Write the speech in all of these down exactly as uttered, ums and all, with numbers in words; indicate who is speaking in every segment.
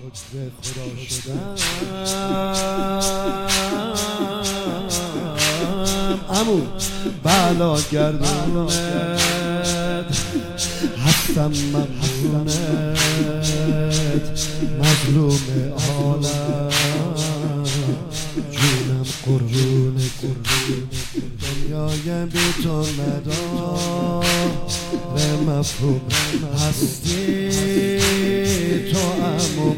Speaker 1: خدا شدم عمو بلا گردونت هستم ممنونت مظلوم عالم جونم قربونت دنیای بی تو نداره مفهوم هستی تو عمو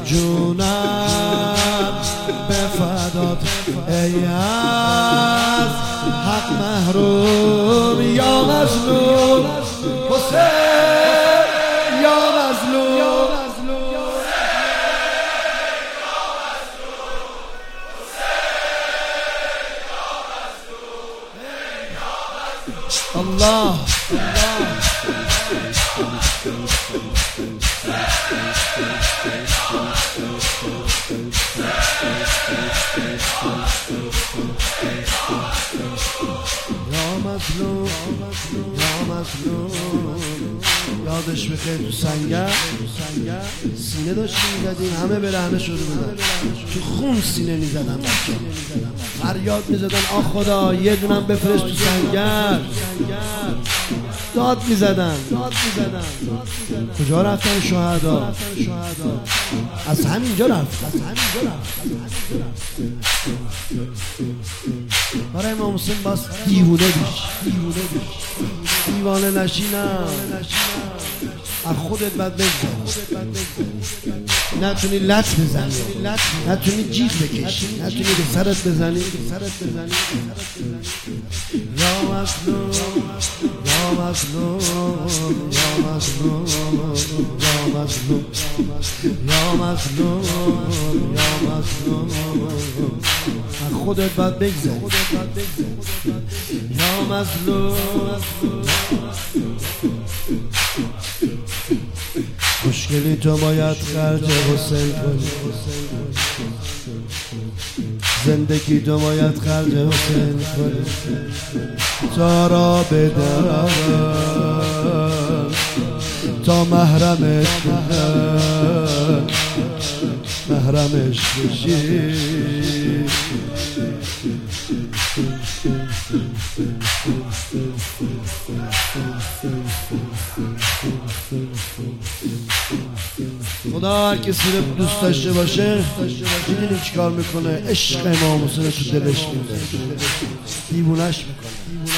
Speaker 1: جونم به فدات ای از حق محروم یا مظلوم حسین یا مظلوم الله یا مظلوم یا مظلوم یادش بخیر تو سنگر سینه داشتیم میزدیم همه به رهنه شده بودن تو خون سینه میزدن فریاد میزدن آ خدا یه دونم بفرست تو سنگر داد میزدن کجا رفتن شهدا از همینجا رفت برای امام حسین باز دیوونه بیش دیوانه نشینم از خودت بد بگذاری نتونی لط بزنی نتونی جیغ بکشی نتونی به سرت بزنی یا مظلوم یا مظلوم یا مظلوم یا مظلوم یا مظلوم یا مظلوم از خودت بد بگذاری یا مظلوم مشکلی تو باید خرج حسین کنی زندگی تو باید خرج حسین کنی تا را بدم تا محرمش کنم محرمش بشی خدا هر کسی رو دوست داشته باشه میدونی چی کار میکنه؟ عشق امام حسین رو تو دلش میده دیوونش میکنه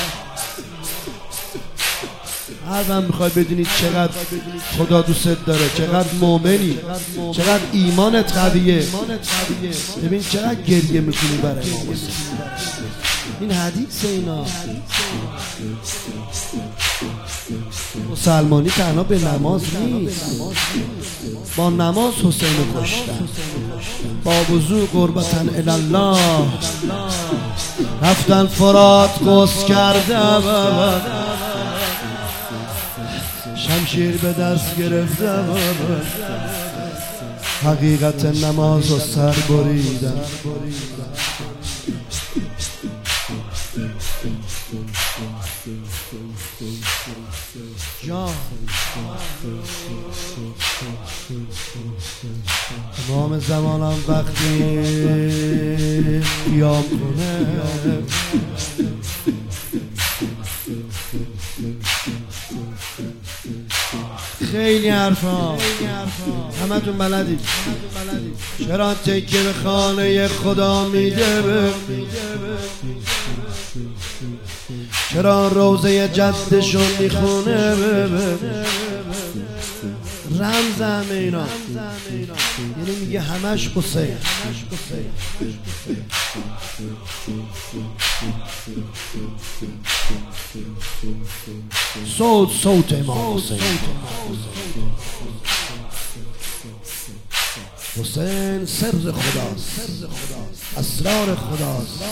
Speaker 1: هر وقت میخوای بدونید چقدر خدا دوست داره چقدر مؤمنی چقدر ایمانت قویه ببین چقدر گریه میکنی برای امام حسین این حدیث اینا مسلمانی تنها به نماز نیست با نماز حسین رو کشتن با وضو قربتن الله رفتن فرات قص کردم شمشیر به دست گرفتم حقیقت نماز و سر بریدم جان امام زمانم وقتی قیام کنه خیلی حرفا همه تون بلدید چرا تکیه به خانه خدا میده چرا روزه جدشون میخونه رمز همه اینا یعنی میگه همش حسین صوت صوت امام حسین حسین سر خداست اسرار خداست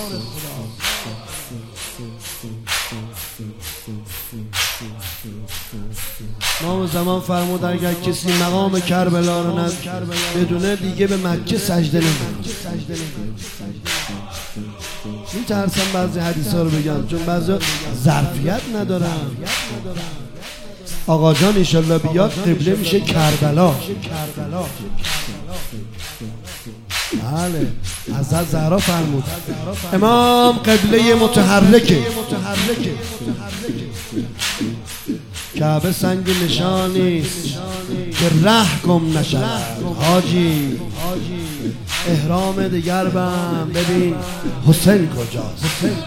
Speaker 1: امام زمان فرمود اگر کسی مقام کربلا رو ند بدونه دیگه به مکه سجده نمیکنه. میترسم بعضی حدیثا رو بگم چون بعضی ظرفیت ندارن. آقا جان انشالله بیاد قبله میشه کربلا. بله حضرت زهرا فرمود امام قبله متحرکه، کعبه سنگ نشانیست که ره گم نشود. حاجی احرام دیگر بم ببین حسین کجاست.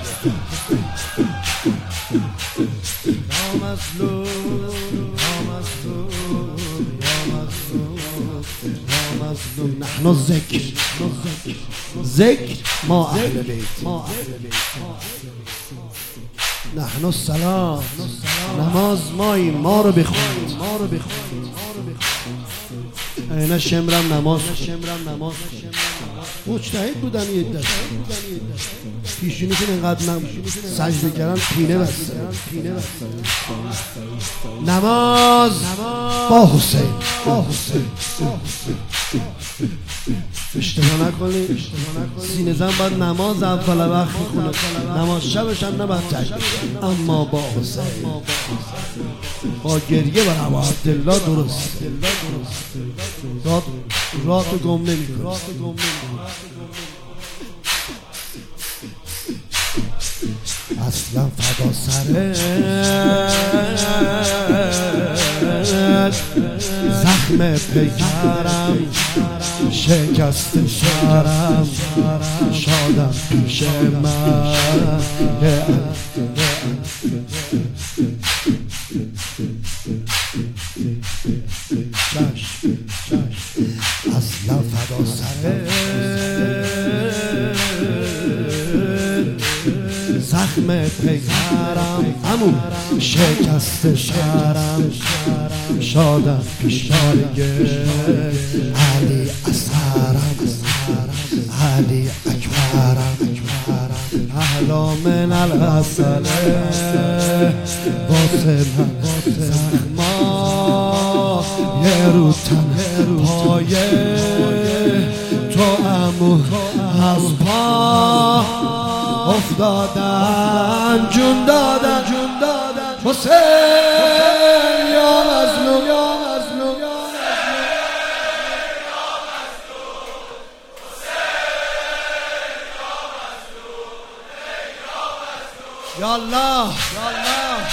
Speaker 1: یا مظلوم یا مظلوم یا مظلوم یا مظلوم. نحن ذکر ذکر ما اهل بیت، نحن السلام نماز ماییم ما رو بخونید. اینا شمرم نماز مجتهد بودن یه دست پیشونیشون اینقدر نم سجده کردن پینه بسته. نماز با حسین اشتباه نکنید. سینه زن باید نماز اول وقت میخونه، نماز شبش هم نباید تجدید، اما با حسین با گریه بر ابا عبدالله درست رات گم نمیکنه. اصلا فدا سرت زخم پیکرم شکست شرم شادم پیش من. اصلا فدا سرت زخم پیکرم همون شکست شرم شادم پیشارگه علی اثرم علی اکبرم احلا من الحسن واسه من زخما یه رو تن پایه تو امو از پا افتادن جون دادن حسین یا مظلوم یا مظلوم یا الله یا الله.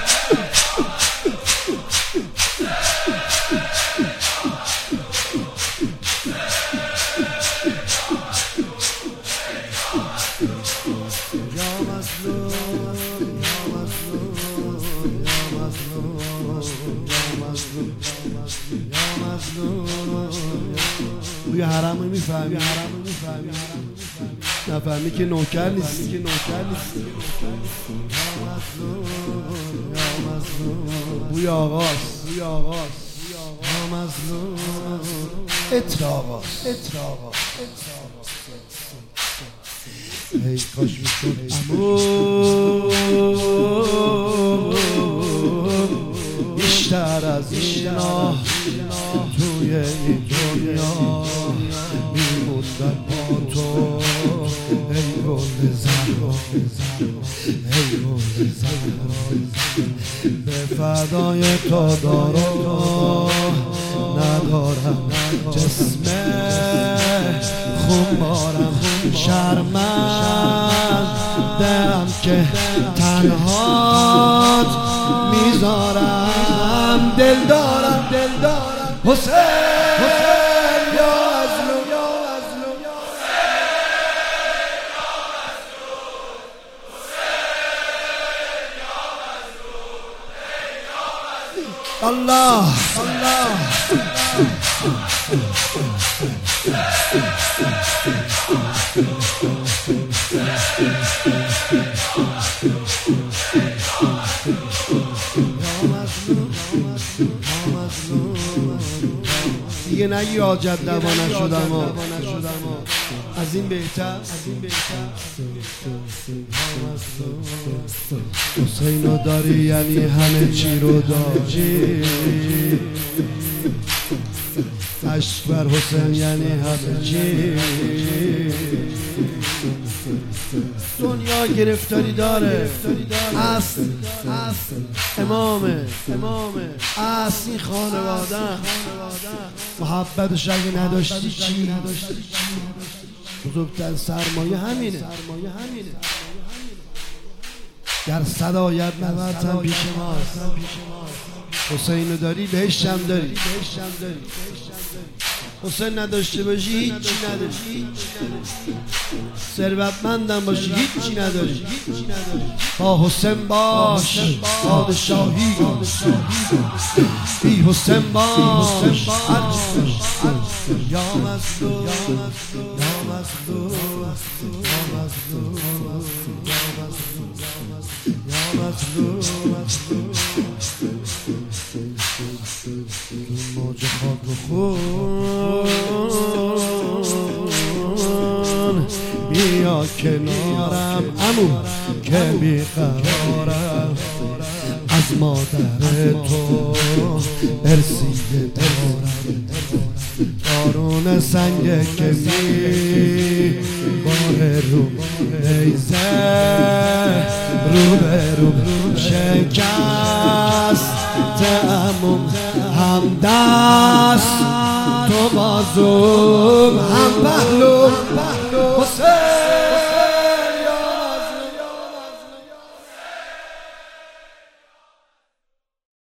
Speaker 1: بوی حرم رو میفهمی نفهمی که نوکر نیست. بوی آغاز یا مظلوم عطر آغاز. ای کاش میشد بیشتر از اینا توی این دنیا میموندم با تو. ای گل زهرا ای گل زهرا به فدای تو دارم ندارم جسم خمارم شرمندم که تنهات میذارم دل دارم حسین یا مظلوم الله الله. دیگه نگی حاجت دوا نشدم از این بهتر. حسینو داری یعنی همه چی رو داری. عشق بر حسین یعنی همه چی. دنیا گرفتاری داره، اصل امامه، اصل این خانواده محبتش اگه نداشتی چی؟ بزرگترین سرمایه همینه. گر صدایت نبرتن پیش ماست، حسینو داری بهشت هم داری. حسین نداشته باشی هیچی نداری، ثروتمندم باشی هیچی نداری. با حسین باش پادشاهی، بی حسین باش یا مظلوم، یا مظلوم، یا مظلوم، یا مظلوم. موج خاک و خون بیا کنارم عمو که بیقرارم، از مادر تو ارسیده دارم بارون سنگه که می باره رو نیزه، رو به رو شکست عمو هم دست تو بازو هم پهلو حسین.